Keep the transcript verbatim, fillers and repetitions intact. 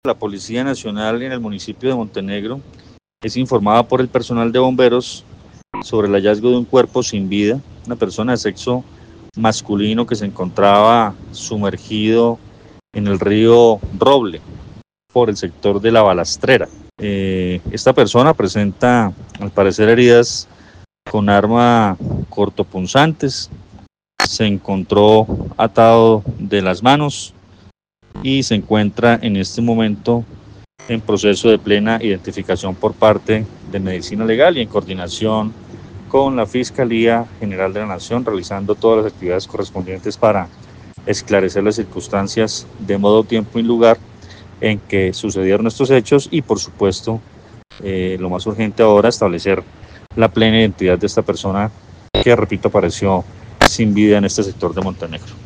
La Policía Nacional en el municipio de Montenegro es informada por el personal de bomberos sobre el hallazgo de un cuerpo sin vida, una persona de sexo masculino que se encontraba sumergido en el río Roble por el sector de la Balastrera. Eh, esta persona presenta al parecer heridas con arma cortopunzantes, se encontró atado de las manos y se encuentra en este momento en proceso de plena identificación por parte de Medicina Legal y en coordinación con la Fiscalía General de la Nación, realizando todas las actividades correspondientes para esclarecer las circunstancias de modo, tiempo y lugar en que sucedieron estos hechos y, por supuesto, eh, lo más urgente ahora, establecer la plena identidad de esta persona que, repito, apareció sin vida en este sector de Montenegro.